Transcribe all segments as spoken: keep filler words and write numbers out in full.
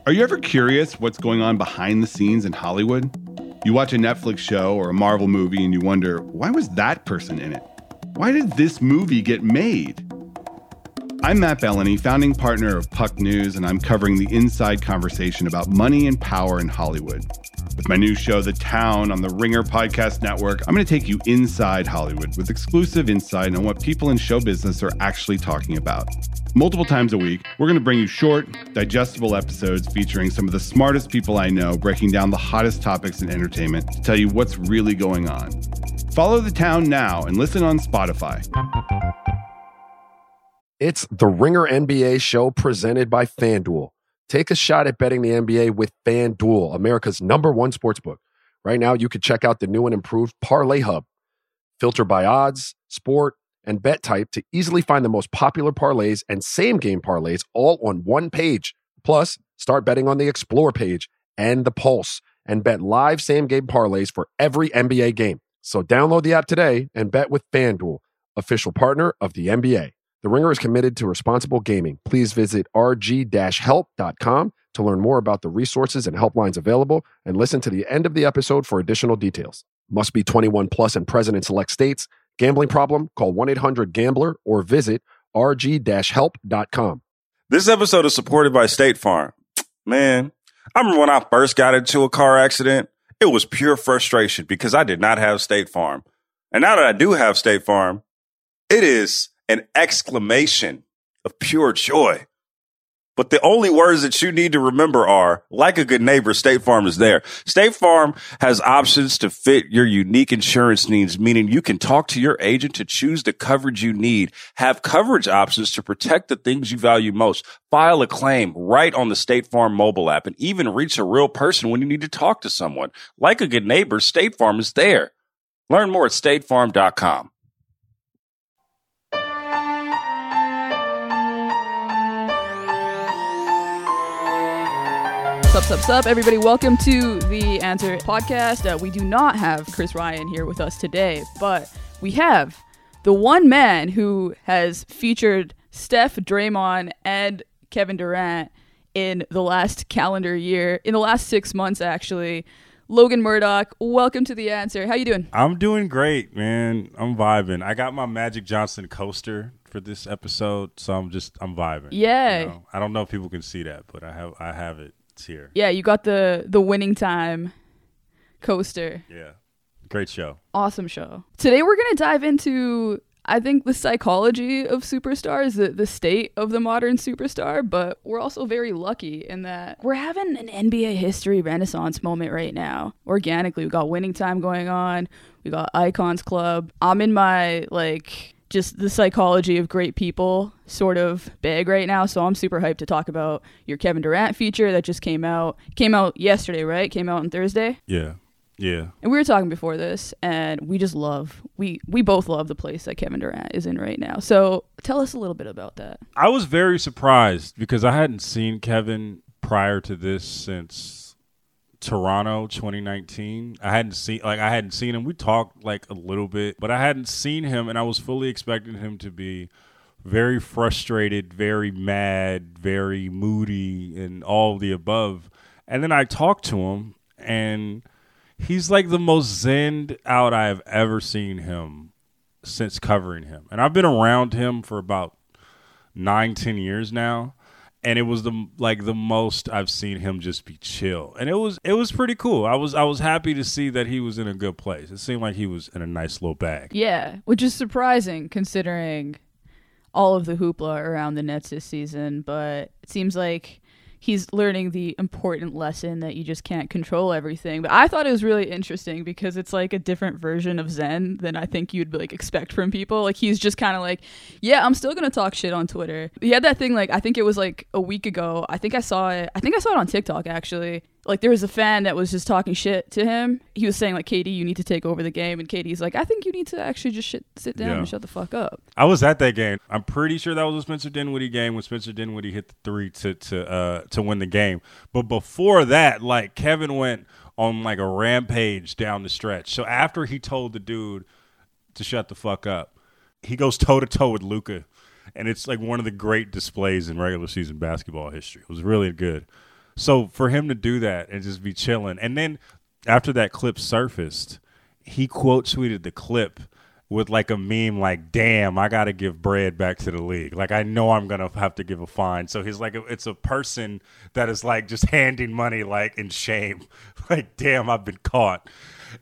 Are you ever curious what's going on behind the scenes in Hollywood? You watch a Netflix show or a Marvel movie and you wonder, why was that person in it? Why did this movie get made? I'm Matt Bellany, founding partner of Puck News, and I'm covering the inside conversation about money and power in Hollywood. With my new show, The Town, on the Ringer Podcast Network, I'm going to take you inside Hollywood with exclusive insight on what people in show business are actually talking about. Multiple times a week, we're going to bring you short, digestible episodes featuring some of the smartest people I know, breaking down the hottest topics in entertainment to tell you what's really going on. Follow The Town now and listen on Spotify. It's the Ringer N B A show presented by FanDuel. Take a shot at betting the N B A with FanDuel, America's number one sportsbook. Right now, you can check out the new and improved Parlay Hub. Filter by odds, sport, and bet type to easily find the most popular parlays and same-game parlays all on one page. Plus, start betting on the Explore page and the Pulse and bet live same-game parlays for every N B A game. So download the app today and bet with FanDuel, official partner of the N B A. The Ringer is committed to responsible gaming. Please visit r g dash help dot com to learn more about the resources and helplines available and listen to the end of the episode for additional details. Must be twenty-one plus and present in select states. Gambling problem? Call one eight hundred gambler or visit r g dash help dot com. This episode is supported by State Farm. Man, I remember when I first got into a car accident, it was pure frustration because I did not have State Farm. And now that I do have State Farm, it is an exclamation of pure joy. But the only words that you need to remember are, like a good neighbor, State Farm is there. State Farm has options to fit your unique insurance needs, meaning you can talk to your agent to choose the coverage you need, have coverage options to protect the things you value most, file a claim right on the State Farm mobile app, and even reach a real person when you need to talk to someone. Like a good neighbor, State Farm is there. Learn more at state farm dot com. Sup, sup, sup, everybody. Welcome to the Answer podcast. Uh, we do not have Chris Ryan here with us today, but we have the one man who has featured Steph, Draymond, and Kevin Durant in the last calendar year, in the last six months, actually. Logan Murdoch, welcome to the Answer. How you doing? I'm doing great, man. I'm vibing. I got my Magic Johnson coaster for this episode, so I'm just, I'm vibing. Yeah. You know? I don't know if people can see that, but I have, I have it. Here. Yeah, you got the the winning time coaster. Yeah. Great show. Awesome show. Today we're going to dive into, I think, the psychology of superstars, the, the state of the modern superstar, but we're also very lucky in that we're having an N B A history renaissance moment right now. Organically, we got winning time going on. We got Icons Club. I'm in my, like, just the psychology of great people sort of big right now. So I'm super hyped to talk about your Kevin Durant feature that just came out. Came out yesterday, right? Came out on Thursday? Yeah. Yeah. And we were talking before this, and we just love, we, we both love the place that Kevin Durant is in right now. So tell us a little bit about that. I was very surprised because I hadn't seen Kevin prior to this since Toronto twenty nineteen. I hadn't seen like I hadn't seen him. We talked like a little bit, but I hadn't seen him, and I was fully expecting him to be very frustrated, very mad, very moody, and all of the above. And then I talked to him, and he's like the most zenned out I have ever seen him since covering him. And I've been around him for about nine, ten years now. And it was the like the most I've seen him just be chill, and it was it was pretty cool. I was I was happy to see that he was in a good place. It seemed like he was in a nice little bag. Yeah, which is surprising considering all of the hoopla around the Nets this season. But it seems like he's learning the important lesson that you just can't control everything. But I thought it was really interesting because it's like a different version of Zen than I think you'd like expect from people. Like he's just kind of like, yeah, I'm still gonna talk shit on Twitter. He had that thing like I think it was like a week ago. I think I saw it. I think I saw it on TikTok actually. Like there was a fan that was just talking shit to him. He was saying like, K D, you need to take over the game, and K D's like, I think you need to actually just shit, sit down yeah. and shut the fuck up. I was at that game. I'm pretty sure that was a Spencer Dinwiddie game when Spencer Dinwiddie hit the three to to uh, to win the game. But before that, like Kevin went on like a rampage down the stretch. So after he told the dude to shut the fuck up, he goes toe to toe with Luka, and it's like one of the great displays in regular season basketball history. It was really good. So for him to do that and just be chilling, and then after that clip surfaced, he quote tweeted the clip with like a meme like, damn, I got to give bread back to the league. Like, I know I'm going to have to give a fine. So he's like, it's a person that is like just handing money like in shame. Like, damn, I've been caught.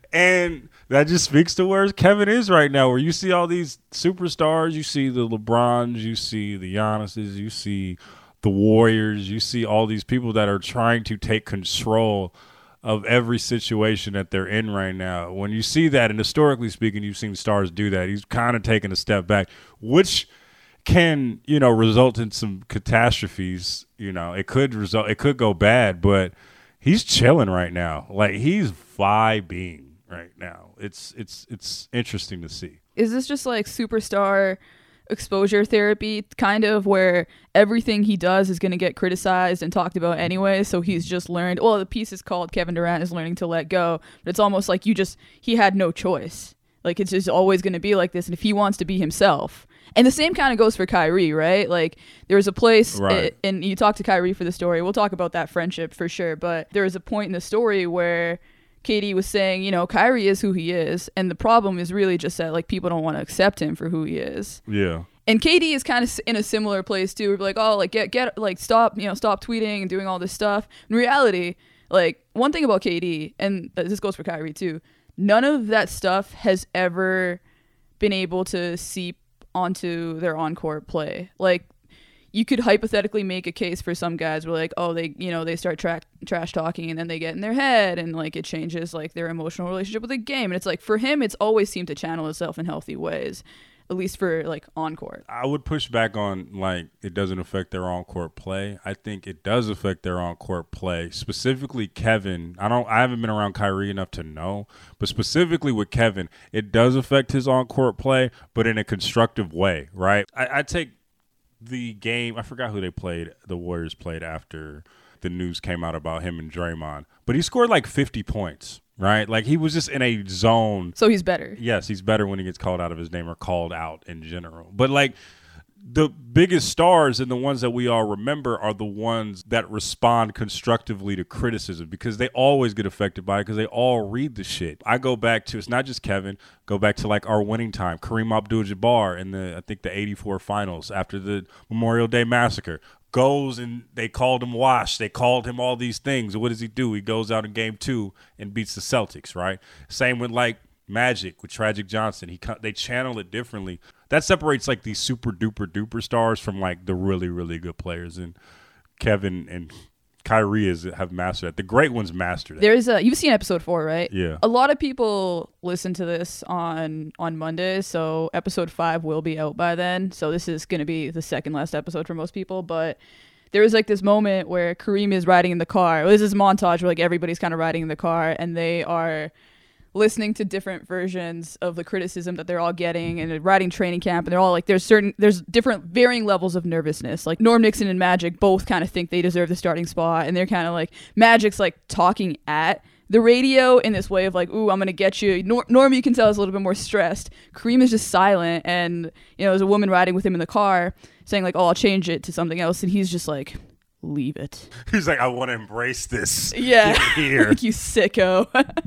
And that just speaks to where Kevin is right now, where you see all these superstars, you see the LeBrons, you see the Giannis's, you see the Warriors, you see all these people that are trying to take control of every situation that they're in right now. When you see that, and historically speaking, you've seen stars do that, he's kind of taking a step back, which can, you know, result in some catastrophes. You know, it could result, it could go bad, but he's chilling right now. Like, he's vibing right now. It's it's it's interesting to see. Is this just like superstar exposure therapy, kind of, where everything he does is going to get criticized and talked about anyway, so he's just learned, well, the piece is called Kevin Durant is learning to let go, but it's almost like you just, he had no choice. Like, it's just always going to be like this, and if he wants to be himself. And the same kind of goes for Kyrie, right? Like, there was a place, right. it, and you talked to Kyrie for the story, we'll talk about that friendship for sure, but there was a point in the story where K D was saying, you know, Kyrie is who he is, and the problem is really just that, like, people don't want to accept him for who he is. Yeah. And K D is kind of in a similar place too. We're like, oh, like get get like stop, you know, stop tweeting and doing all this stuff. In reality, like, one thing about K D, and this goes for Kyrie too, none of that stuff has ever been able to seep onto their on-court play. Like, you could hypothetically make a case for some guys where, like, oh, they, you know, they start tra- trash talking and then they get in their head and, like, it changes, like, their emotional relationship with the game. And it's like, for him, it's always seemed to channel itself in healthy ways, at least for, like, on court. I would push back on, like, it doesn't affect their on-court play. I think it does affect their on-court play. Specifically, Kevin, I don't, I haven't been around Kyrie enough to know, but specifically with Kevin, it does affect his on-court play, but in a constructive way, right? I, I take the game, I forgot who they played, the Warriors played after the news came out about him and Draymond, but he scored like fifty points. Right? Like, he was just in a zone. So he's better. Yes, he's better when he gets called out of his name or called out in general. But, like, the biggest stars and the ones that we all remember are the ones that respond constructively to criticism, because they always get affected by it because they all read the shit. I go back to, it's not just Kevin, go back to, like, our winning time. Kareem Abdul-Jabbar in the, I think, the eighty-four finals after the Memorial Day Massacre. Goes and they called him washed. They called him all these things. What does he do? He goes out in game two and beats the Celtics, right? Same with, like, Magic, with Tragic Johnson. He They channel it differently. That separates, like, these super duper duper stars from, like, the really, really good players. And Kevin and Kyrie is have mastered that. The great ones master that. There's a, you've seen episode four, right? Yeah. A lot of people listen to this on on Monday, so episode five will be out by then. So this is going to be the second last episode for most people. But there was, like, this moment where Kareem is riding in the car. Well, this is a montage where, like, everybody's kind of riding in the car, and they are listening to different versions of the criticism that they're all getting, and they're riding training camp, and they're all like, there's certain, there's different varying levels of nervousness. Like, Norm Nixon and Magic both kind of think they deserve the starting spot, and they're kind of like, Magic's like talking at the radio in this way of like, ooh, I'm gonna get you. Nor- Norm, you can tell, is a little bit more stressed. Kareem is just silent, and, you know, there's a woman riding with him in the car saying like, oh, I'll change it to something else, and he's just like, leave it. He's like, I want to embrace this. Yeah. Get here. Like, you sicko.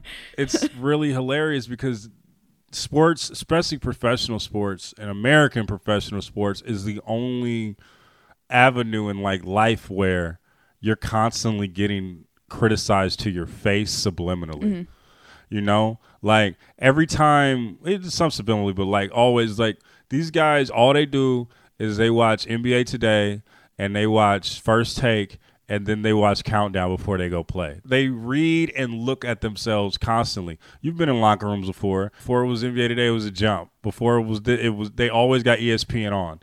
It's really hilarious because sports, especially professional sports and American professional sports, is the only avenue in, like, life where you're constantly getting criticized to your face subliminally. Mm-hmm. You know, like, every time, it's some subliminally, but, like, always, like, these guys, all they do is they watch N B A Today and they watch First Take, and then they watch Countdown before they go play. They read and look at themselves constantly. You've been in locker rooms before. Before it was N B A Today, it was a jump. Before it was, it was they always got E S P N on,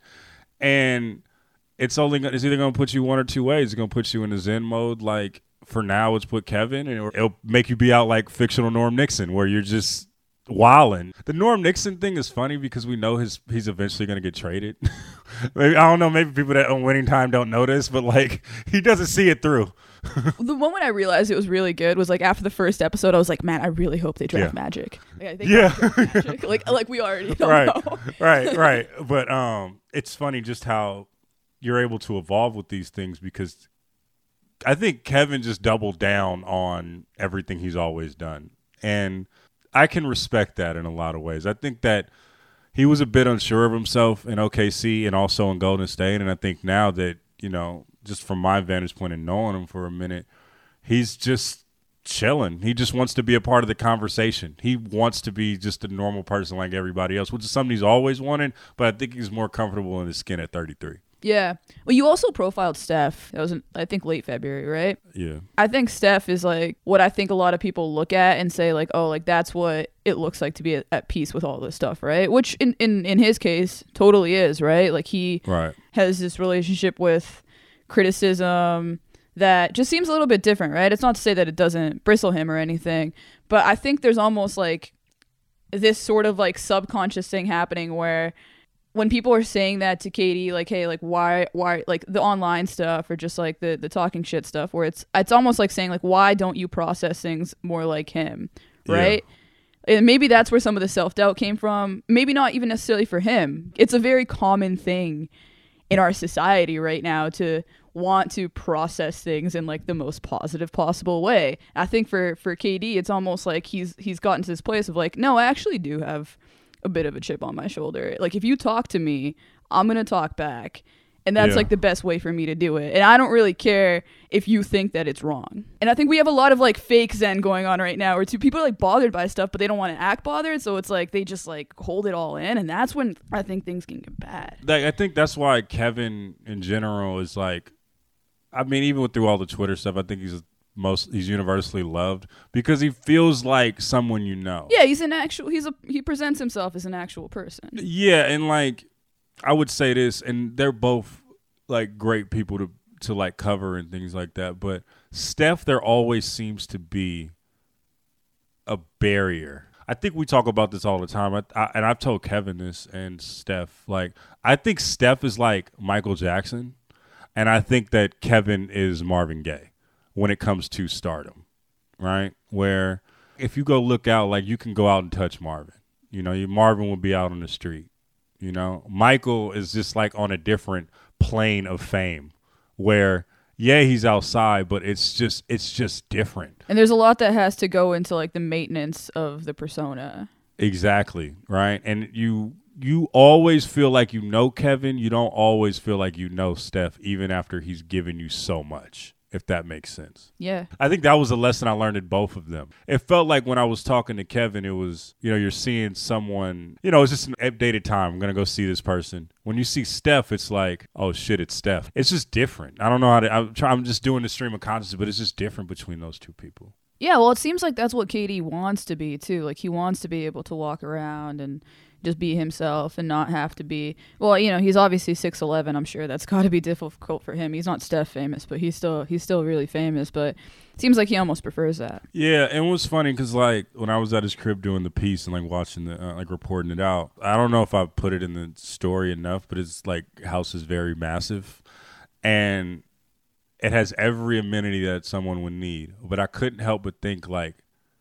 and it's only it's either going to put you one or two ways. It's going to put you in the Zen mode, like, for now, it's put Kevin, and it'll make you be out like fictional Norm Nixon, where you're just wilding. The Norm Nixon thing is funny because we know his he's eventually going to get traded. Maybe, I don't know, maybe people that own Winning Time don't know this, but, like, he doesn't see it through. The moment I realized it was really good was, like, after the first episode, I was like, man, I really hope they draft Yeah. Magic. Like, I think Yeah. draft Magic. like like we already don't right, know. right, right. But um, it's funny just how you're able to evolve with these things, because I think Kevin just doubled down on everything he's always done. And I can respect that in a lot of ways. I think that he was a bit unsure of himself in O K C and also in Golden State. And I think now that, you know, just from my vantage point and knowing him for a minute, he's just chilling. He just wants to be a part of the conversation. He wants to be just a normal person like everybody else, which is something he's always wanted. But I think he's more comfortable in his skin at thirty-three. Yeah. Well, you also profiled Steph. That was, in, I think, late February, right? Yeah. I think Steph is like what I think a lot of people look at and say like, oh, like that's what it looks like to be at, at peace with all this stuff, right? Which in, in, in his case totally is, right? Like he right. has this relationship with criticism that just seems a little bit different, right? It's not to say that it doesn't bristle him or anything, but I think there's almost like this sort of like subconscious thing happening where when people are saying that to K D, like, hey, like, why, why, like, the online stuff or just, like, the, the talking shit stuff where it's, it's almost like saying, like, why don't you process things more like him, right? Yeah. And maybe that's where some of the self-doubt came from. Maybe not even necessarily for him. It's a very common thing in our society right now to want to process things in, like, the most positive possible way. I think for, for K D, it's almost like he's he's gotten to this place of, like, no, I actually do have a bit of a chip on my shoulder. Like if you talk to me, I'm gonna talk back, and that's yeah. like the best way for me to do it. And I don't really care if you think that it's wrong. And I think we have a lot of like fake zen going on right now where two people are like bothered by stuff but they don't want to act bothered, so it's like they just like hold it all in, and that's when I think things can get bad. Like I think that's why Kevin in general is like, I mean, even with through all the Twitter stuff, I think he's most he's universally loved because he feels like someone you know. Yeah, he's an actual he's a he presents himself as an actual person. Yeah, and like I would say this, and they're both like great people to to like cover and things like that, but Steph, there always seems to be a barrier. I think we talk about this all the time, I, I, and I've told Kevin this and Steph, like I think Steph is like Michael Jackson, and I think that Kevin is Marvin Gaye when it comes to stardom, right? Where if you go look out, like you can go out and touch Marvin. You know, you, Marvin will be out on the street. You know, Michael is just like on a different plane of fame where, yeah, he's outside, but it's just it's just different. And there's a lot that has to go into like the maintenance of the persona. Exactly, right? And you you always feel like you know Kevin. You don't always feel like you know Steph, even after he's given you so much. If that makes sense. Yeah. I think that was a lesson I learned in both of them. It felt like when I was talking to Kevin, it was, you know, you're seeing someone, you know, it's just an updated time. I'm going to go see this person. When you see Steph, it's like, oh shit, it's Steph. It's just different. I don't know how to, I'm, try, I'm just doing the stream of consciousness, but it's just different between those two people. Yeah, well, it seems like that's what K D wants to be too. Like he wants to be able to walk around and just be himself and not have to be, well, you know, he's obviously six eleven. I'm sure that's got to be difficult for him. He's not Steph famous, but he's still he's still really famous, but it seems like he almost prefers that. Yeah, and it was funny because like when I was at his crib doing the piece and like watching the uh, like reporting it out, I don't know if I put it in the story enough, but it's like house is very massive and it has every amenity that someone would need, but I couldn't help but think like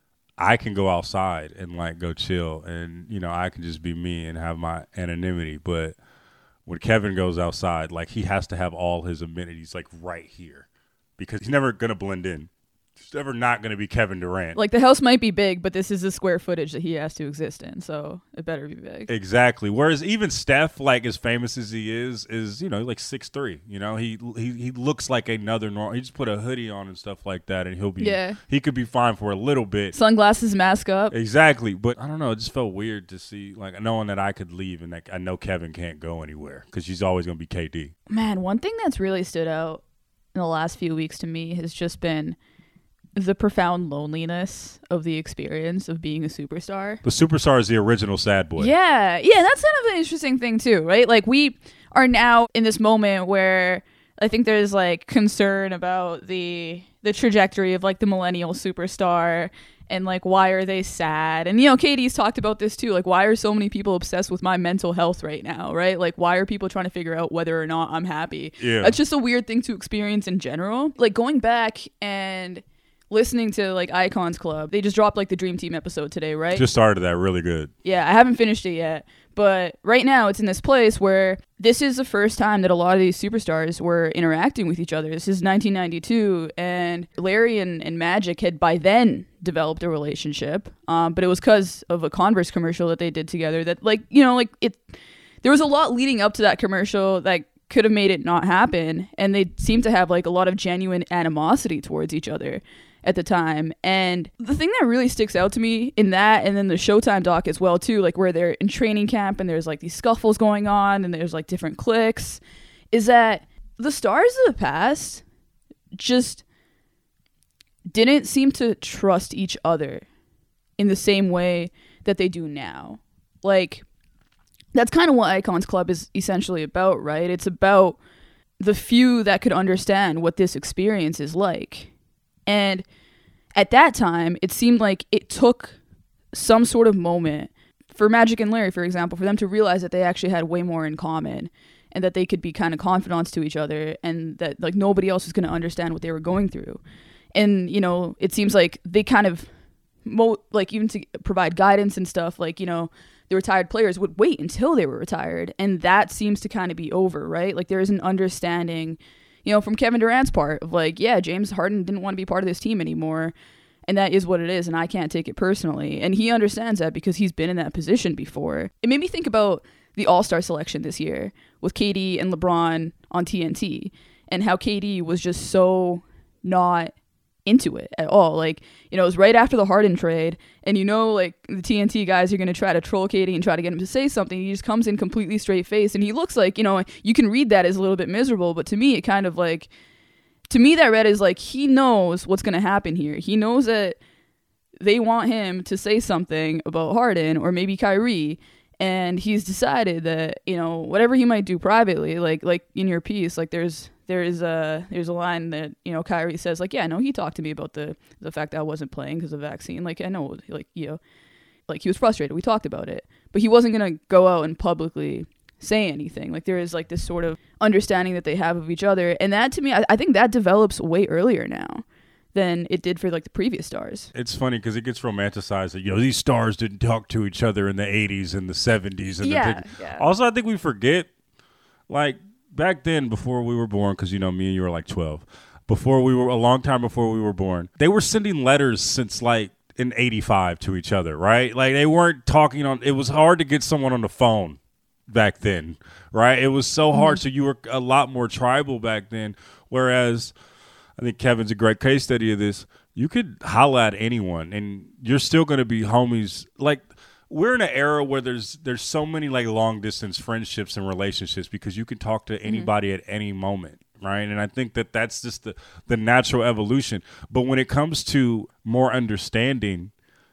I can go outside and like go chill and, you know, I can just be me and have my anonymity. But when Kevin goes outside, like he has to have all his amenities like right here because he's never going to blend in. He's never not going to be Kevin Durant. Like the house might be big, but this is the square footage that he has to exist in. So it better be big. Exactly. Whereas even Steph, like as famous as he is, is, you know, like six three, you know, he, he, he looks like another normal. He just put a hoodie on and stuff like that. And he'll be, yeah. he could be fine for a little bit. Sunglasses, mask up. Exactly. But I don't know. It just felt weird to see like knowing that I could leave and like, I know Kevin can't go anywhere because she's always going to be K D. Man, one thing that's really stood out in the last few weeks to me has just been the profound loneliness of the experience of being a superstar. The superstar is the original sad boy. Yeah. Yeah, that's kind of an interesting thing too, right? Like we are now in this moment where I think there's like concern about the the trajectory of like the millennial superstar and like why are they sad? And you know, Katie's talked about this too. Like why are so many people obsessed with my mental health right now, right? Like why are people trying to figure out whether or not I'm happy? Yeah. It's just a weird thing to experience in general. Like going back and listening to like Icons Club. They just dropped like the Dream Team episode today, right? Just started that really good. Yeah, I haven't finished it yet. But right now it's in this place where this is the first time that a lot of these superstars were interacting with each other. This is nineteen ninety-two, and Larry and, and Magic had by then developed a relationship. Um, but it was because of a Converse commercial that they did together that, like, you know, like it, there was a lot leading up to that commercial that could have made it not happen. And they seemed to have like a lot of genuine animosity towards each other at the time. And the thing that really sticks out to me in that, and then the Showtime doc as well too, like where they're in training camp and there's like these scuffles going on and there's like different cliques, is that the stars of the past just didn't seem to trust each other in the same way that they do now. Like, that's kind of what Icons Club is essentially about, right? It's about the few that could understand what this experience is like. And at that time, it seemed like it took some sort of moment for Magic and Larry, for example, for them to realize that they actually had way more in common and that they could be kind of confidants to each other and that like nobody else was going to understand what they were going through. And, you know, it seems like they kind of, mo- like even to provide guidance and stuff, like, you know, the retired players would wait until they were retired. And that seems to kind of be over, right? Like there is an understanding, you know, from Kevin Durant's part of like, yeah, James Harden didn't want to be part of this team anymore. And that is what it is. And I can't take it personally. And he understands that because he's been in that position before. It made me think about the All-Star selection this year with K D and LeBron on T N T and how K D was just so not into it at all. Like, you know, it was right after the Harden trade, and you know, like the T N T guys are going to try to troll K D and try to get him to say something. He just comes in completely straight face, and he looks like, you know, you can read that as a little bit miserable, but to me it kind of like, to me that read is like he knows what's going to happen here. He knows that they want him to say something about Harden or maybe Kyrie, and he's decided that, you know, whatever he might do privately, like like in your piece, like there's There is a there's a line that, you know, Kyrie says, like, yeah, no, he talked to me about the the fact that I wasn't playing because of the vaccine. Like, I know, like, you know, like he was frustrated. We talked about it, but he wasn't gonna go out and publicly say anything. Like, there is like this sort of understanding that they have of each other, and that to me, I, I think that develops way earlier now than it did for like the previous stars. It's funny because it gets romanticized that, you know, these stars didn't talk to each other in the eighties and the seventies. And Yeah, the yeah. Also, I think we forget, like, back then, before we were born, because, you know, me and you were like twelve, before we were, a long time before we were born, they were sending letters since like in eighty-five to each other, right? Like they weren't talking on, it was hard to get someone on the phone back then, right? It was so hard. Mm-hmm. So you were a lot more tribal back then. Whereas I think Kevin's a great case study of this. You could holla at anyone and you're still going to be homies. Like, we're in an era where there's there's so many like long distance friendships and relationships because you can talk to anybody mm-hmm. at any moment, right? And I think that that's just the, the natural evolution. But when it comes to more understanding,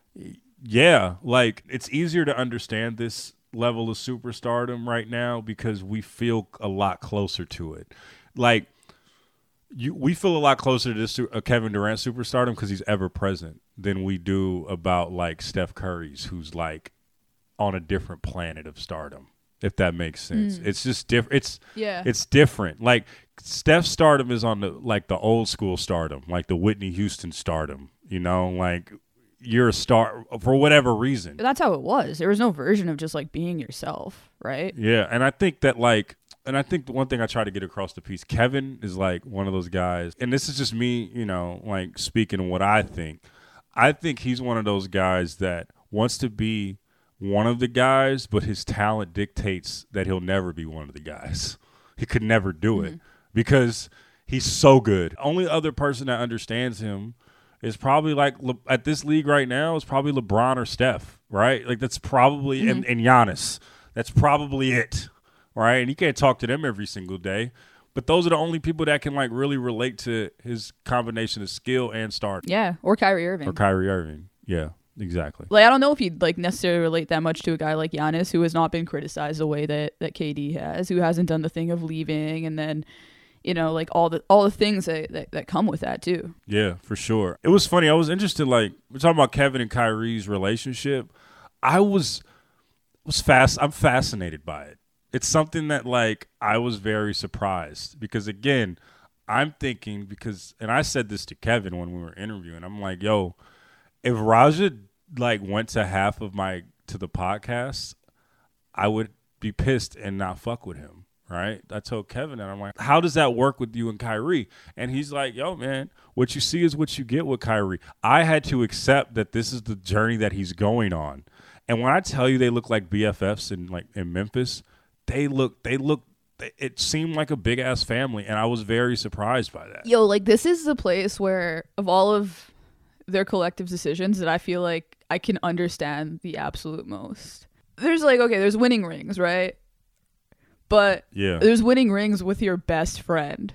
yeah, like it's easier to understand this level of superstardom right now because we feel a lot closer to it. Like, you, we feel a lot closer to this uh, Kevin Durant superstardom because he's ever present than we do about like Steph Curry's, who's like on a different planet of stardom, if that makes sense. Mm. It's just different. It's yeah. It's different. Like Steph's stardom is on the like the old school stardom, like the Whitney Houston stardom. You know, like you're a star for whatever reason. That's how it was. There was no version of just like being yourself, right? Yeah, and I think that like. And I think the one thing I try to get across the piece, Kevin is like one of those guys, and this is just me, you know, like speaking of what I think. I think he's one of those guys that wants to be one of the guys, but his talent dictates that he'll never be one of the guys. He could never do mm-hmm. it because he's so good. Only other person that understands him is probably like Le- at this league right now is probably LeBron or Steph, right? Like that's probably mm-hmm. and, and Giannis. That's probably it. Right, and you can't talk to them every single day, but those are the only people that can like really relate to his combination of skill and stardom. Yeah, or Kyrie Irving. Or Kyrie Irving. Yeah, exactly. Like I don't know if he'd like necessarily relate that much to a guy like Giannis, who has not been criticized the way that that K D has, who hasn't done the thing of leaving, and then, you know, like all the all the things that, that, that come with that too. Yeah, for sure. It was funny. I was interested. Like we're talking about Kevin and Kyrie's relationship. I was was fast. I'm fascinated by it. It's something that, like, I was very surprised because, again, I'm thinking because, and I said this to Kevin when we were interviewing, I'm like, yo, if Raja like went to half of my, to the podcast, I would be pissed and not fuck with him. Right. I told Kevin that. I'm like, how does that work with you and Kyrie? And he's like, yo, man, what you see is what you get with Kyrie. I had to accept that this is the journey that he's going on. And when I tell you they look like B F Fs in like in Memphis, they look, they look, it seemed like a big ass family. And I was very surprised by that. Yo, like this is the place where of all of their collective decisions that I feel like I can understand the absolute most. There's like, okay, there's winning rings, right? But yeah, there's winning rings with your best friend.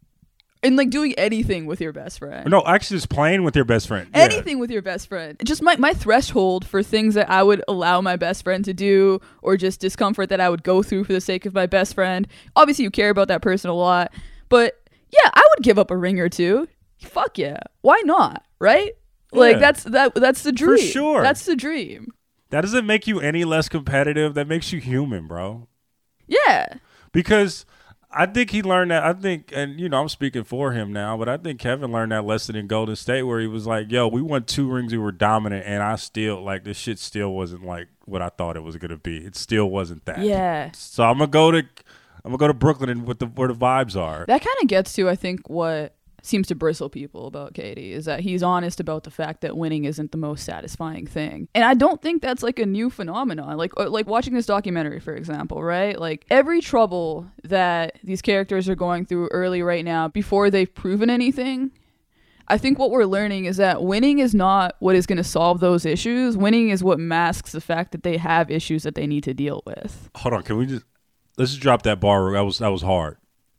And like doing anything with your best friend. No, actually just playing with your best friend. Yeah. Anything with your best friend. Just my, my threshold for things that I would allow my best friend to do or just discomfort that I would go through for the sake of my best friend. Obviously you care about that person a lot. But yeah, I would give up a ring or two. Fuck yeah. Why not? Right? Yeah. Like that's that that's the dream. For sure. That's the dream. That doesn't make you any less competitive. That makes you human, bro. Yeah. Because I think he learned that. I think, and, you know, I'm speaking for him now, but I think Kevin learned that lesson in Golden State where he was like, yo, we won two rings. We were dominant. And I still, like, this shit still wasn't like what I thought it was going to be. It still wasn't that. Yeah. So I'm going to go to, I'm going to go to Brooklyn and with the, where the vibes are. That kind of gets to, I think, what seems to bristle people about K D is that he's honest about the fact that winning isn't the most satisfying thing. And I don't think that's like a new phenomenon. Like like watching this documentary, for example, right? Like every trouble that these characters are going through early right now before they've proven anything, I think what we're learning is that winning is not what is going to solve those issues. Winning is what masks the fact that they have issues that they need to deal with. Hold on, can we just let's just drop that bar. That was that was hard.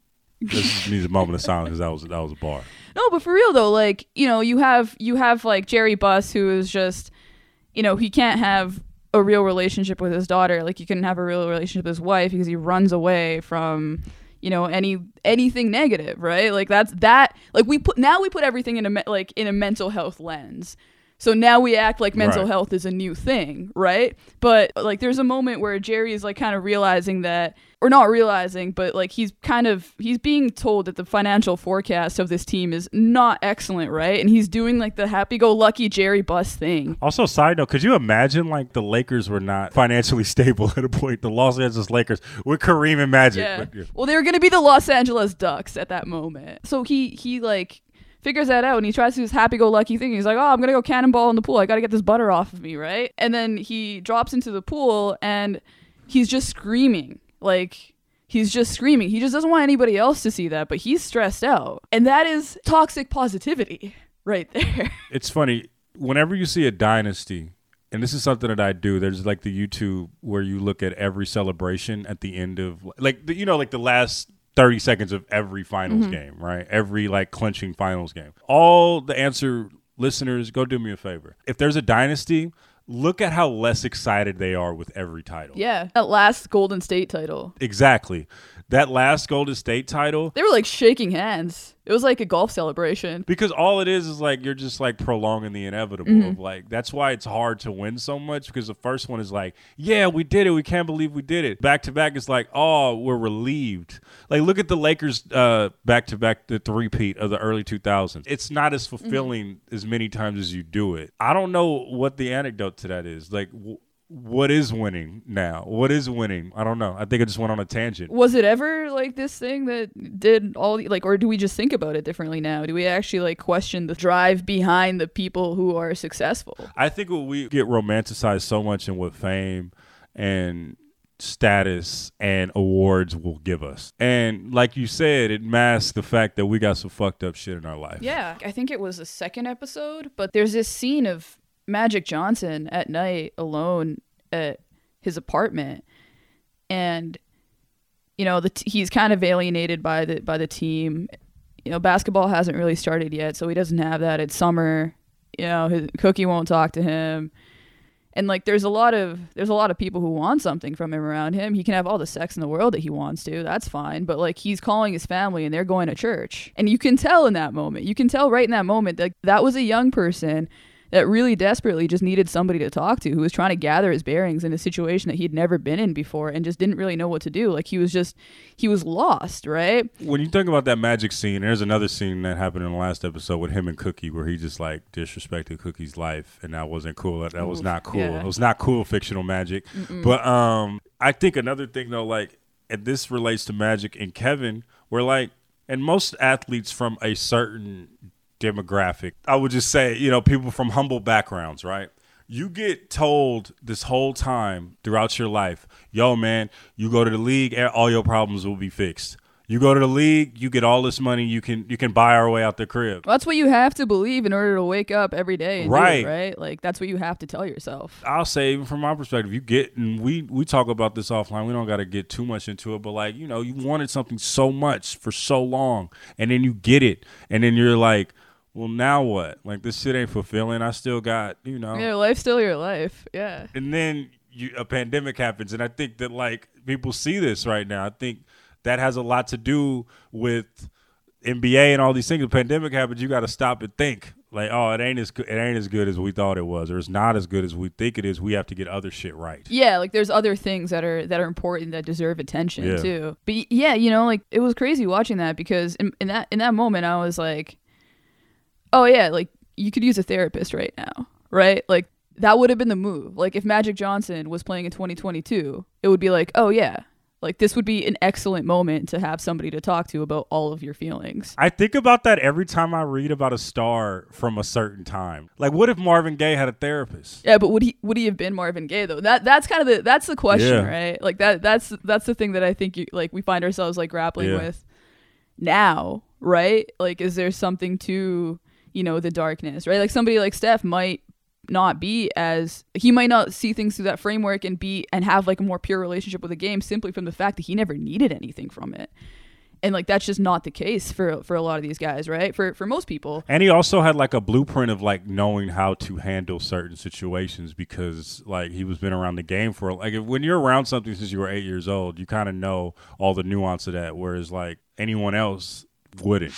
This needs a moment of silence because that was that was a bar. No, but for real though, like, you know, you have you have like Jerry Buss, who is just, you know, he can't have a real relationship with his daughter. Like, he couldn't have a real relationship with his wife because he runs away from, you know, any anything negative, right? Like that's that. Like we put now we put everything in a me- like in a mental health lens. So now we act like mental right. health is a new thing, right? But like there's a moment where Jerry is like kind of realizing that, or not realizing, but like he's kind of, he's being told that the financial forecast of this team is not excellent, right? And he's doing like the happy-go-lucky Jerry Buss thing. Also, side note, could you imagine like the Lakers were not financially stable at a point? The Los Angeles Lakers with Kareem and Magic. Yeah. But, yeah. Well, they were going to be the Los Angeles Ducks at that moment. So he, he like... figures that out and he tries to do this happy-go-lucky thing. He's like, oh, I'm gonna go cannonball in the pool. I gotta get this butter off of me, right? And then he drops into the pool and he's just screaming. Like, he's just screaming. He just doesn't want anybody else to see that, but he's stressed out. And that is toxic positivity right there. It's funny. Whenever you see a dynasty, and this is something that I do, there's like the YouTube where you look at every celebration at the end of, like, the, you know, like the last thirty seconds of every finals mm-hmm. game, right? Every like clinching finals game. All the answer listeners, go do me a favor. If there's a dynasty, look at how less excited they are with every title. Yeah. That last Golden State title. Exactly. That last Golden State title. They were like shaking hands. It was like a golf celebration. Because all it is is like you're just like prolonging the inevitable mm-hmm. of like, that's why it's hard to win so much, because the first one is like, yeah, we did it. We can't believe we did it. Back to back, it's like, oh, we're relieved. Like, look at the Lakers uh, back to back, the three-peat of the early two thousands. It's not as fulfilling mm-hmm. as many times as you do it. I don't know what the anecdote to that is. Like, w- what is winning now? What is winning? I don't know. I think I just went on a tangent. Was it ever like this thing that did all the, like, or do we just think about it differently now? Do we actually like question the drive behind the people who are successful? I think what we get romanticized so much in what fame and status and awards will give us. And like you said, it masks the fact that we got some fucked up shit in our life. Yeah. I think it was the second episode, but there's this scene of Magic Johnson at night alone at his apartment, and you know the t- he's kind of alienated by the by the team. You know, basketball hasn't really started yet, so he doesn't have that. It's summer. You know, his Cookie won't talk to him, and like there's a lot of there's a lot of people who want something from him around him. He can have all the sex in the world that he wants to. That's fine, but like he's calling his family and they're going to church, and you can tell in that moment. You can tell right in that moment that that was a young person that really desperately just needed somebody to talk to, who was trying to gather his bearings in a situation that he'd never been in before and just didn't really know what to do. Like he was just, he was lost, right? When you think about that Magic scene, there's another scene that happened in the last episode with him and Cookie where he just like disrespected Cookie's life, and that wasn't cool. That, that was Oof, not cool. yeah. It was not cool fictional Magic. Mm-mm. But um, I think another thing though, like, and this relates to Magic and Kevin, where like, and most athletes from a certain demographic, I would just say, you know, people from humble backgrounds, right? You get told this whole time throughout your life, yo, man, you go to the league, all your problems will be fixed. You go to the league, you get all this money, you can you can buy our way out the crib. That's what you have to believe in order to wake up every day and right. do it, right? Like that's what you have to tell yourself. I'll say, even from my perspective, you get, and we we talk about this offline, we don't got to get too much into it, but like, you know, you wanted something so much for so long, and then you get it, and then you're like, well, now what? Like, this shit ain't fulfilling. I still got, you know. Yeah, life's still your life. Yeah. And then you, a pandemic happens, and I think that, like, people see this right now. I think that has a lot to do with N B A and all these things. The pandemic happens, you got to stop and think. Like, oh, it ain't as good, it ain't as good as we thought it was, or it's not as good as we think it is. We have to get other shit right. Yeah, like there's other things that are that are important that deserve attention Yeah. too. But y- yeah, you know, like it was crazy watching that because in, in that in that moment I was like, oh yeah, like you could use a therapist right now, right? Like that would have been the move. Like if Magic Johnson was playing in twenty twenty-two, it would be like, oh yeah, like this would be an excellent moment to have somebody to talk to about all of your feelings. I think about that every time I read about a star from a certain time. Like, what if Marvin Gaye had a therapist? Yeah, but would he would he have been Marvin Gaye though? That that's kind of the that's the question, Yeah. right? Like that that's that's the thing that I think you, like we find ourselves like grappling Yeah. with now, right? Like, is there something to, you know, the darkness, right? Like somebody like Steph might not be as, he might not see things through that framework and be and have like a more pure relationship with the game simply from the fact that he never needed anything from it. And like that's just not the case for for a lot of these guys, right? For for most people. And he also had like a blueprint of like knowing how to handle certain situations because like he was been around the game for like if, when you're around something since you were eight years old, you kind of know all the nuance of that, whereas like anyone else wouldn't.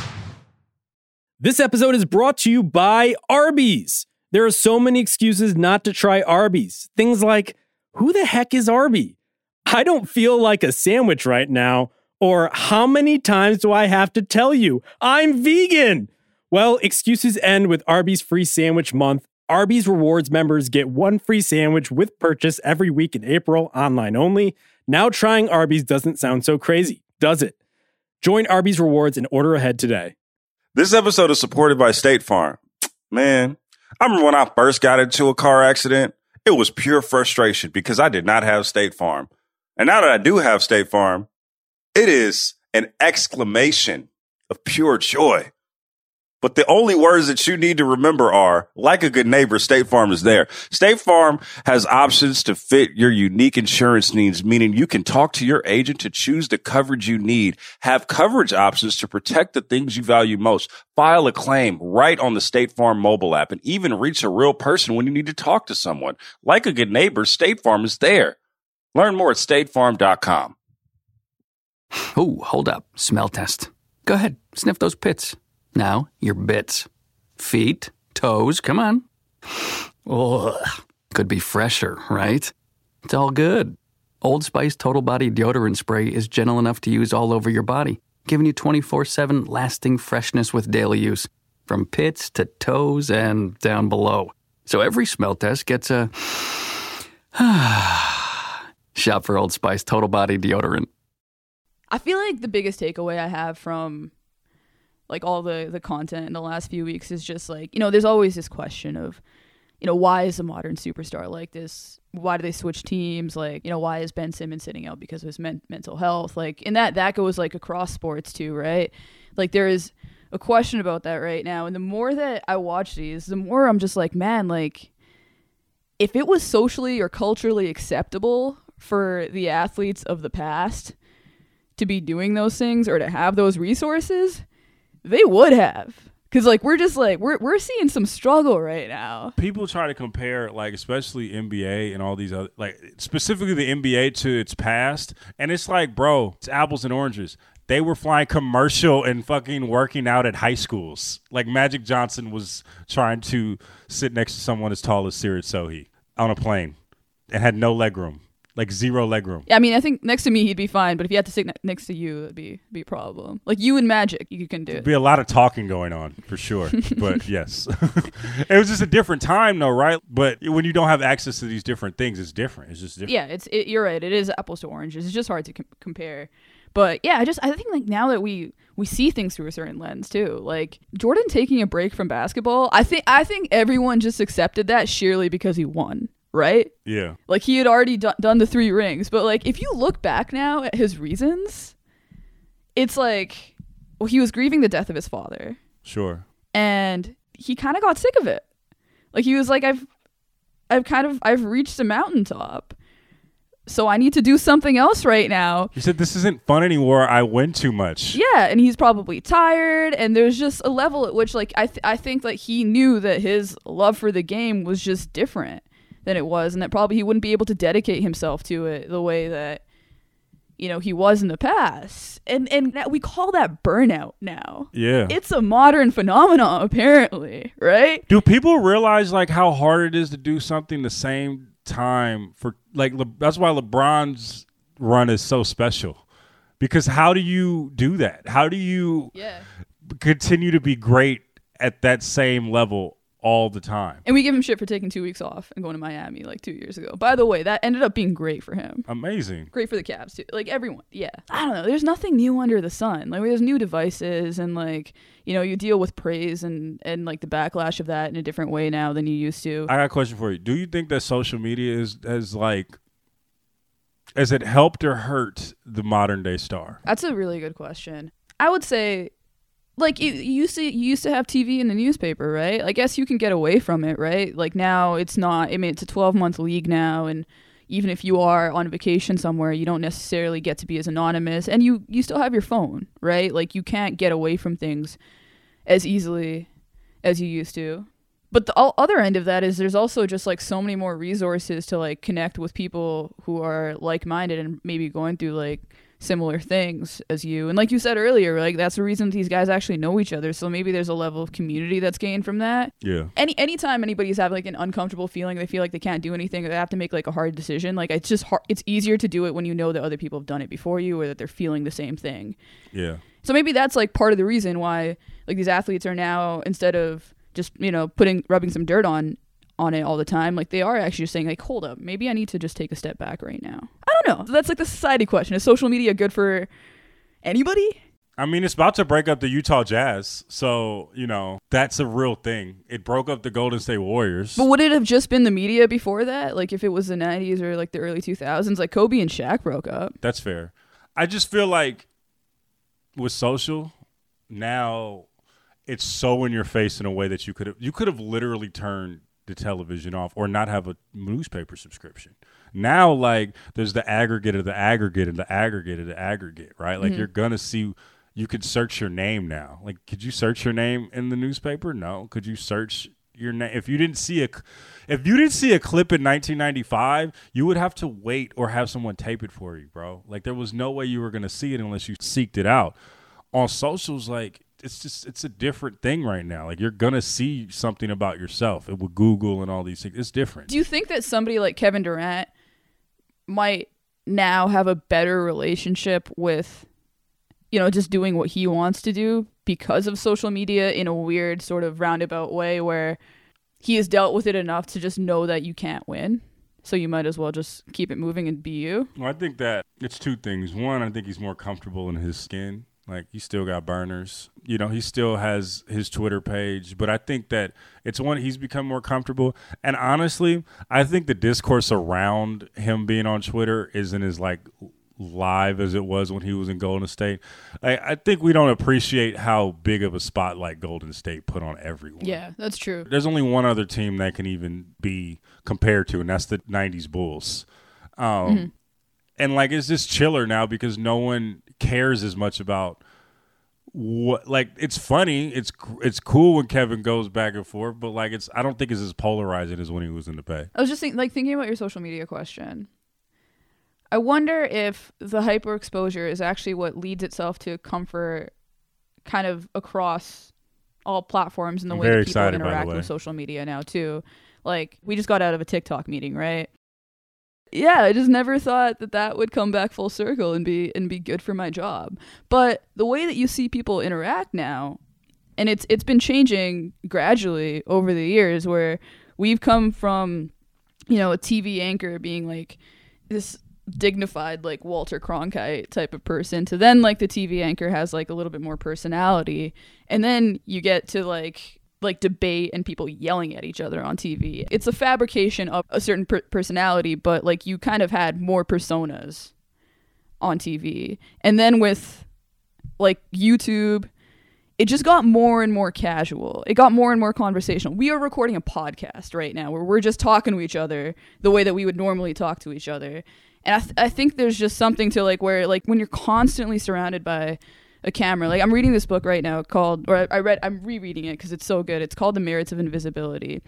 This episode is brought to you by Arby's. There are so many excuses not to try Arby's. Things like, who the heck is Arby? I don't feel like a sandwich right now. Or how many times do I have to tell you I'm vegan? Well, excuses end with Arby's Free Sandwich Month. Arby's Rewards members get one free sandwich with purchase every week in April, online only. Now trying Arby's doesn't sound so crazy, does it? Join Arby's Rewards and order ahead today. This episode is supported by State Farm. Man, I remember when I first got into a car accident, it was pure frustration because I did not have State Farm. And now that I do have State Farm, it is an exclamation of pure joy. But the only words that you need to remember are, like a good neighbor, State Farm is there. State Farm has options to fit your unique insurance needs, meaning you can talk to your agent to choose the coverage you need, have coverage options to protect the things you value most, file a claim right on the State Farm mobile app, and even reach a real person when you need to talk to someone. Like a good neighbor, State Farm is there. Learn more at state farm dot com. Ooh, hold up. Smell test. Go ahead. Sniff those pits. Now, your bits. Feet, toes, come on. Ugh. Could be fresher, right? It's all good. Old Spice Total Body Deodorant Spray is gentle enough to use all over your body, giving you twenty-four seven lasting freshness with daily use, from pits to toes and down below. So every smell test gets a... Shop for Old Spice Total Body Deodorant. I feel like the biggest takeaway I have from like all the the content in the last few weeks is just like, you know, there's always this question of, you know, why is a modern superstar like this? Why do they switch teams? Like, you know, why is Ben Simmons sitting out because of his men- mental health? Like, and that that goes like across sports too, right? Like there is a question about that right now. And the more that I watch these, the more I'm just like, man, like if it was socially or culturally acceptable for the athletes of the past to be doing those things or to have those resources, they would have. Because, like, we're just, like, we're we're seeing some struggle right now. People try to compare, like, especially N B A and all these other, like, specifically the N B A to its past. And it's like, bro, it's apples and oranges. They were flying commercial and fucking working out at high schools. Like Magic Johnson was trying to sit next to someone as tall as Siraj Sohi on a plane and had no leg room. Like zero leg room. Yeah, I mean, I think next to me he'd be fine, but if he had to sit ne- next to you, it'd be be a problem. Like you and Magic, you can do it. There'd be a lot of talking going on for sure. But yes, it was just a different time, though, right? But when you don't have access to these different things, it's different. It's just different. Yeah, it's it, you're right. It is apples to oranges. It's just hard to com- compare. But yeah, I just I think like now that we we see things through a certain lens too. Like Jordan taking a break from basketball, I think I think everyone just accepted that sheerly because he won. Right? Yeah. Like he had already do- done the three rings. But like if you look back now at his reasons, it's like, well, he was grieving the death of his father. Sure. And he kind of got sick of it. Like he was like, I've, I've kind of, I've reached a mountaintop. So I need to do something else right now. He said, this isn't fun anymore. I win too much. Yeah. And he's probably tired. And there's just a level at which like, I, th- I think like he knew that his love for the game was just different than it was, and that probably he wouldn't be able to dedicate himself to it the way that, you know, he was in the past. And and that, we call that burnout now. Yeah. It's a modern phenomenon, apparently, right? Do people realize like how hard it is to do something the same time for like Le- that's why LeBron's run is so special. Because how do you do that? How do you Yeah. continue to be great at that same level all the time? And we give him shit for taking two weeks off and going to Miami like two years ago. By the way, that ended up being great for him. Amazing. Great for the Cavs too. Like everyone. Yeah. I don't know. There's nothing new under the sun. Like there's new devices and like, you know, you deal with praise and, and like the backlash of that in a different way now than you used to. I got a question for you. Do you think that social media is has like has it helped or hurt the modern day star? That's a really good question. I would say, like, you, you used to you used to have T V in the newspaper, right? I guess you can get away from it, right? Like now it's not. I mean, it's a twelve month league now, and even if you are on vacation somewhere, you don't necessarily get to be as anonymous, and you you still have your phone, right? Like you can't get away from things as easily as you used to. But the o- other end of that is there's also just like so many more resources to like connect with people who are like minded and maybe going through like similar things as you. And like you said earlier, like that's the reason these guys actually know each other. So maybe there's a level of community that's gained from that. Yeah. Any anytime anybody's having like an uncomfortable feeling, they feel like they can't do anything, or they have to make like a hard decision. Like it's just hard. It's easier to do it when you know that other people have done it before you, or that they're feeling the same thing. Yeah. So maybe that's like part of the reason why like these athletes are now, instead of just, you know, putting rubbing some dirt on on it all the time, like they are actually just saying like, hold up, maybe I need to just take a step back right now. I don't know. So that's like the society question. Is social media good for anybody? I mean, it's about to break up the Utah Jazz, so, you know, that's a real thing. It broke up the Golden State Warriors. But would it have just been the media before that? Like if it was the nineties or like the early two thousands, like Kobe and Shaq broke up. That's fair. I just feel like with social, now it's so in your face in a way that you could have you could have literally turned the television off or not have a newspaper subscription. Now, like, there's the aggregate of the aggregate and the aggregate of the aggregate, right? Like, mm-hmm. You're going to see, you could search your name now. Like, could you search your name in the newspaper? No. Could you search your name? If you didn't see a, if you didn't see a clip in nineteen ninety-five, you would have to wait or have someone tape it for you, bro. Like, there was no way you were going to see it unless you seeked it out. On socials, like, it's just, it's a different thing right now. Like, you're going to see something about yourself. It with Google and all these things. It's different. Do you think that somebody like Kevin Durant might now have a better relationship with, you know, just doing what he wants to do because of social media in a weird sort of roundabout way where he has dealt with it enough to just know that you can't win? So you might as well just keep it moving and be you? Well, I think that it's two things. One, I think he's more comfortable in his skin. Like, he still got burners. You know, he still has his Twitter page. But I think that it's one, he's become more comfortable. And honestly, I think the discourse around him being on Twitter isn't as, like, live as it was when he was in Golden State. I, I think we don't appreciate how big of a spotlight Golden State put on everyone. Yeah, that's true. There's only one other team that can even be compared to, and that's the nineties Bulls. Um, mm-hmm. And, like, it's just chiller now because no one cares as much about what, like, it's funny, it's it's cool when Kevin goes back and forth, but like, it's I don't think it's as polarizing as when he was in the Bay. I was just think, like thinking about your social media question. I wonder if the hyper exposure is actually what leads itself to comfort kind of across all platforms in the I'm way very that people excited, by the interact way. with social media now too. Like, we just got out of a TikTok meeting, right? Yeah, I just never thought that that would come back full circle and be and be good for my job. But the way that you see people interact now, and it's it's been changing gradually over the years, where we've come from, you know, a T V anchor being like this dignified, like Walter Cronkite type of person, to then like the T V anchor has like a little bit more personality, and then you get to like like debate and people yelling at each other on T V. It's a fabrication of a certain per- personality, but like you kind of had more personas on T V. And then with like YouTube, it just got more and more casual. It got more and more conversational. We are recording a podcast right now where we're just talking to each other the way that we would normally talk to each other. And I, th- I think there's just something to like where like when you're constantly surrounded by a camera, like I'm reading this book right now called, or I, I read, I'm rereading it because it's so good. It's called The Merits of Invisibility.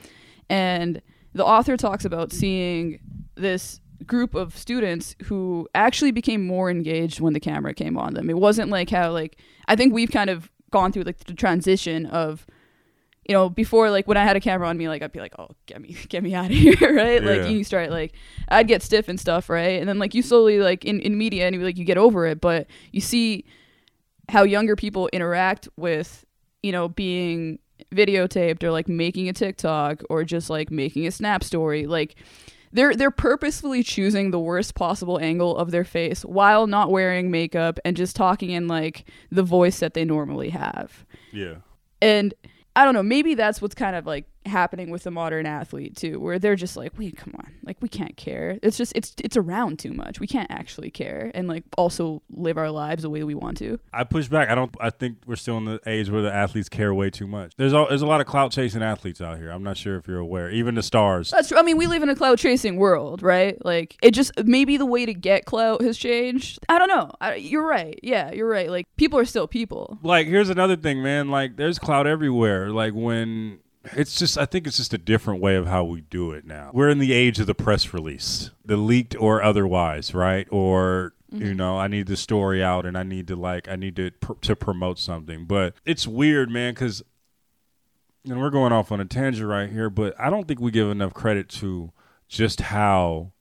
And the author talks about seeing this group of students who actually became more engaged when the camera came on them. It wasn't like how like, I think we've kind of gone through like the transition of, you know, before, like when I had a camera on me, like I'd be like, oh, get me, get me out of here, right? Yeah. Like you start like, I'd get stiff and stuff, right? And then like you slowly like in, in media and like you get over it, but you see how younger people interact with, you know, being videotaped or like making a TikTok or just like making a Snap story. Like they're they're purposefully choosing the worst possible angle of their face while not wearing makeup and just talking in like the voice that they normally have. Yeah. And I don't know, maybe that's what's kind of like happening with the modern athlete too, where they're just like, wait, come on, like we can't care. It's just it's it's around too much. We can't actually care and like also live our lives the way we want to. I push back. I don't. I think we're still in the age where the athletes care way too much. There's a, there's a lot of clout chasing athletes out here. I'm not sure if you're aware. Even the stars. That's true. I mean, we live in a clout chasing world, right? Like it just maybe the way to get clout has changed. I don't know. I, you're right. Yeah, you're right. Like people are still people. Like here's another thing, man. Like there's clout everywhere. Like when. It's just, I think it's just a different way of how we do it now. We're in the age of the press release, the leaked or otherwise, right? Or, mm-hmm. you know, I need the story out and I need to like, I need to pr- to promote something. But it's weird, man, because, and we're going off on a tangent right here, but I don't think we give enough credit to just how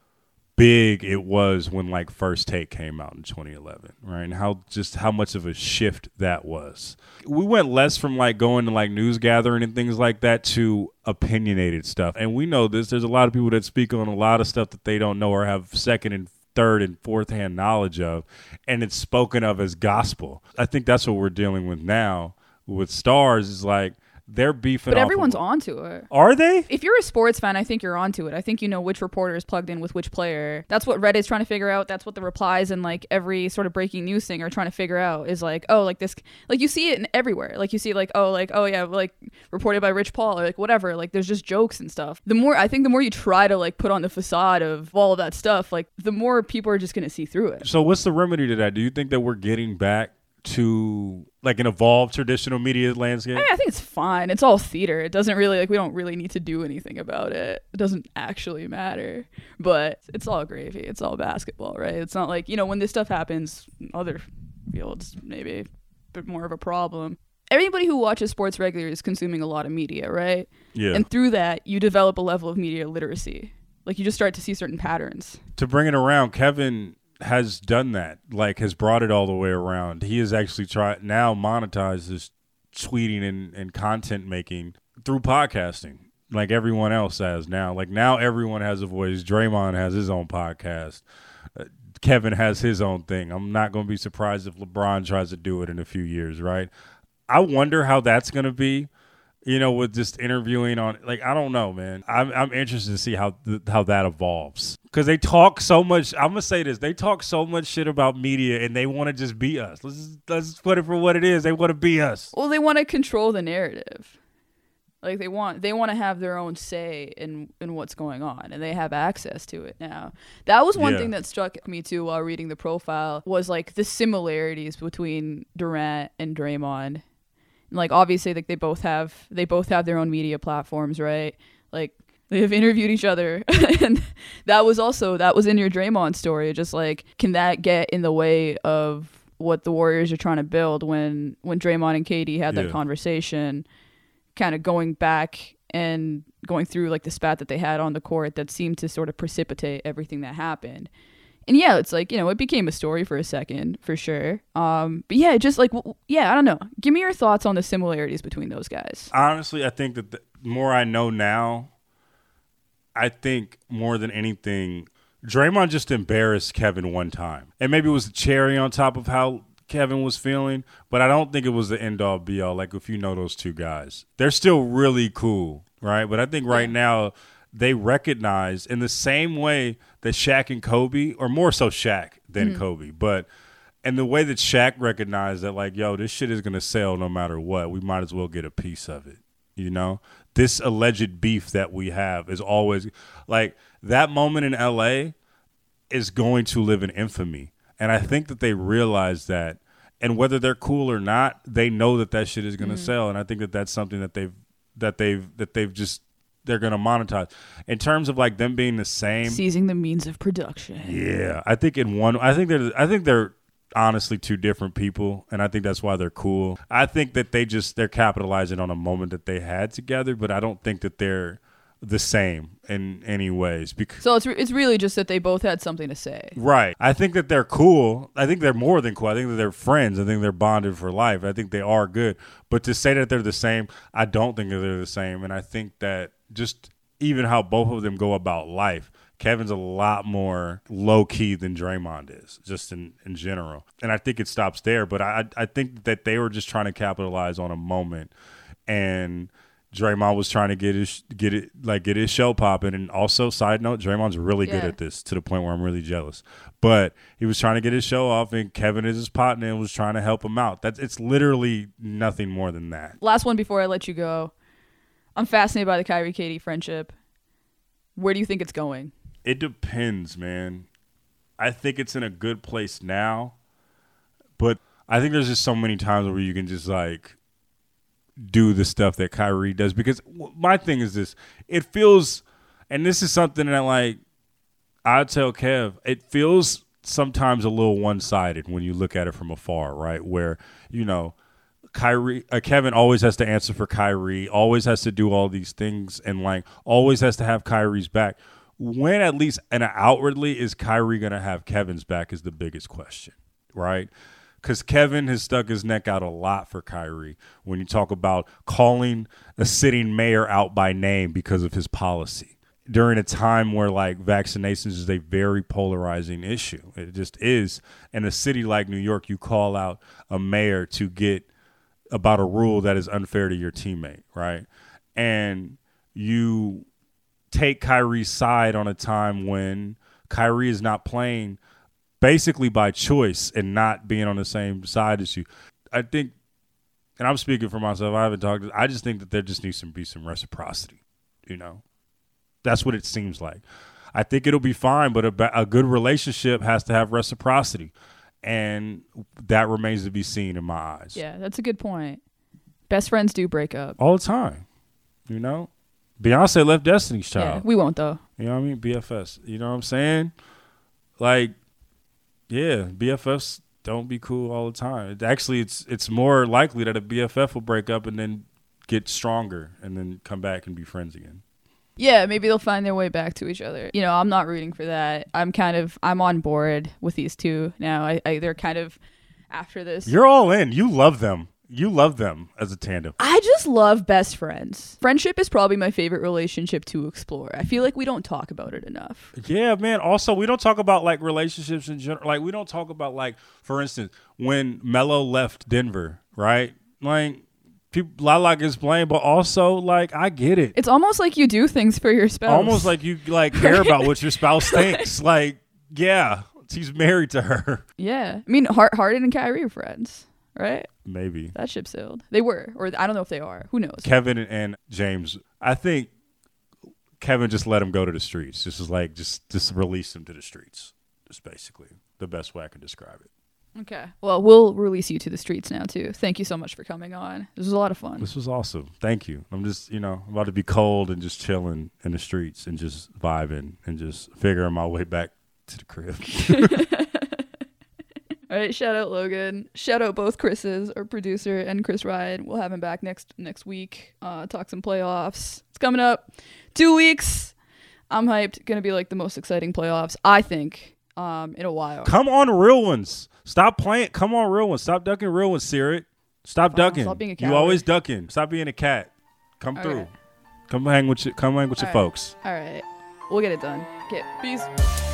big it was when like First Take came out in twenty eleven, right? And how just how much of a shift that was. We went less from like going to like news gathering and things like that to opinionated stuff. And we know this. There's a lot of people that speak on a lot of stuff that they don't know or have second and third and fourth hand knowledge of, and it's spoken of as gospel. I think that's what we're dealing with now with stars is like they're beefing. But off everyone's of, onto it. Are they? If you're a sports fan, I think you're onto it. I think you know which reporter is plugged in with which player. That's what Reddit's trying to figure out. That's what the replies and like every sort of breaking news thing are trying to figure out is like, oh, like this, like you see it in everywhere. Like you see like, oh, like, oh yeah, like reported by Rich Paul or like whatever. Like there's just jokes and stuff. The more, I think the more you try to like put on the facade of all of that stuff, like the more people are just going to see through it. So what's the remedy to that? Do you think that we're getting back to like an evolved traditional media landscape? I mean, I think it's fine. It's all theater. It doesn't really like we don't really need to do anything about it. It doesn't actually matter. But it's all gravy. It's all basketball, right? It's not like, you know, when this stuff happens in other fields, maybe a bit more of a problem. Everybody who watches sports regularly is consuming a lot of media, right? Yeah. And through that, you develop a level of media literacy. Like you just start to see certain patterns. To bring it around, Kevin has done that, like has brought it all the way around. He has actually tried now monetize his tweeting and, and content making through podcasting, like everyone else has now. Like now everyone has a voice. Draymond has his own podcast. Uh, Kevin has his own thing. I'm not going to be surprised if LeBron tries to do it in a few years, right? I wonder how that's going to be. You know, with just interviewing on, like, I don't know, man. I'm I'm interested to see how th- how that evolves. Because they talk so much. I'm going to say this. They talk so much shit about media, and they want to just be us. Let's just, let's put it for what it is. They want to be us. Well, they want to control the narrative. Like, they want they want to have their own say in, in what's going on, and they have access to it now. That was one Yeah. thing that struck me, too, while reading the profile, was, like, the similarities between Durant and Draymond. Like obviously like they both have they both have their own media platforms, right? Like They have interviewed each other. And that was also, that was in your Draymond story. Just like, can that get in the way of what the Warriors are trying to build when, when Draymond and K D had that Yeah. conversation, kind of going back and going through like the spat that they had on the court that seemed to sort of precipitate everything that happened. And yeah, it's like, you know, it became a story for a second, for sure. Um, but yeah, just like, w- yeah, I don't know. Give me your thoughts on the similarities between those guys. Honestly, I think that the more I know now, I think more than anything, Draymond just embarrassed Kevin one time. And maybe it was the cherry on top of how Kevin was feeling, but I don't think it was the end all be all. Like, if you know those two guys, they're still really cool, right? But I think right now they recognize in the same way that Shaq and Kobe, or more so Shaq than Mm-hmm. Kobe, but and the way that Shaq recognized that, like, yo, this shit is going to sell no matter what. We might as well get a piece of it, you know? This alleged beef that we have is always, like, that moment in L A is going to live in infamy. And I think that they realize that. And whether they're cool or not, they know that that shit is going to Mm-hmm. sell. And I think that that's something that they've, that they've, that they've just, they're going to monetize. In terms of, like, them being the same. Seizing the means of production. Yeah, I think in one, I think they're, I think they're honestly two different people, and I think that's why they're cool. I think that they just they're capitalizing on a moment that they had together, but I don't think that they're the same in any ways. Because So it's re- it's really just that they both had something to say. right, I think that they're cool. I think they're more than cool. I think that they're friends. I think they're bonded for life. I think they are good. But to say that they're the same, I don't think that they're the same. And I think that just even how both of them go about life. Kevin's a lot more low-key than Draymond is, just in, in general. And I think it stops there. But I I think that they were just trying to capitalize on a moment. And Draymond was trying to get his get it like get his show popping. And also, side note, Draymond's really good Yeah. at this to the point where I'm really jealous. But he was trying to get his show off, and Kevin is his partner and was trying to help him out. That's it's literally nothing more than that. Last one before I let you go. I'm fascinated by the Kyrie K D friendship. Where do you think it's going? It depends, man. I think it's in a good place now, but I think there's just so many times where you can just like do the stuff that Kyrie does. Because w- my thing is this: it feels, and this is something that like I tell Kev, it feels sometimes a little one-sided when you look at it from afar, right? Where you know. Kyrie, uh, Kevin always has to answer for Kyrie, always has to do all these things, and like always has to have Kyrie's back. When at least and outwardly is Kyrie going to have Kevin's back is the biggest question, right? Because Kevin has stuck his neck out a lot for Kyrie when you talk about calling a sitting mayor out by name because of his policy during a time where like vaccinations is a very polarizing issue. It just is. In a city like New York, you call out a mayor to get about a rule that is unfair to your teammate, right? And you take Kyrie's side on a time when Kyrie is not playing basically by choice and not being on the same side as you. I think, and I'm speaking for myself, I haven't talked, I just think that there just needs to be some reciprocity, you know? That's what it seems like. I think it'll be fine, but a, a good relationship has to have reciprocity. And that remains to be seen in my eyes. Yeah, that's a good point. Best friends do break up. All the time, you know? Beyonce left Destiny's Yeah, Child. we won't though. You know what I mean? B F F. You know what I'm saying? Like, yeah, B F Fs don't be cool all the time. It, actually, it's it's more likely that a B F F will break up and then get stronger and then come back and be friends again. Yeah, maybe they'll find their way back to each other. You know, I'm not rooting for that. I'm kind of I'm on board with these two now. I, I they're kind of after this. You're all in. You love them. You love them as a tandem. I just love best friends. Friendship is probably my favorite relationship to explore. I feel like we don't talk about it enough. Yeah, man. Also, we don't talk about like relationships in general. Like, we don't talk about like, for instance, when Melo left Denver, right? Like, people, Lala gets blamed, but also like, I get it. It's almost like you do things for your spouse. Almost like you like care about what your spouse thinks. Like, yeah, he's married to her. Yeah. I mean, Hart- Harden and Kyrie are friends, right? Maybe. That ship sailed. They were, or I don't know if they are. Who knows? Kevin and James, I think Kevin just let him go to the streets. Just as like, just, just release him to the streets. Just basically the best way I can describe it. Okay. Well, we'll release you to the streets now, too. Thank you so much for coming on. This was a lot of fun. This was awesome. Thank you. I'm just, you know, about to be cold and just chilling in the streets and just vibing and just figuring my way back to the crib. All right, shout out Logan. Shout out both Chris's, our producer, and Chris Ryan. We'll have him back next next week. Uh, talk some playoffs. It's coming up. Two weeks. I'm hyped. Gonna be like the most exciting playoffs, I think, um, in a while. Come on, real ones. Stop playing. Come on, real ones. Stop ducking real ones, Sirit. Stop Fine, ducking. stop being a You coward. always ducking. Stop being a cat. Come All through. right. Come hang with your, come hang with your All right. folks. All right. We'll get it done. Okay, peace.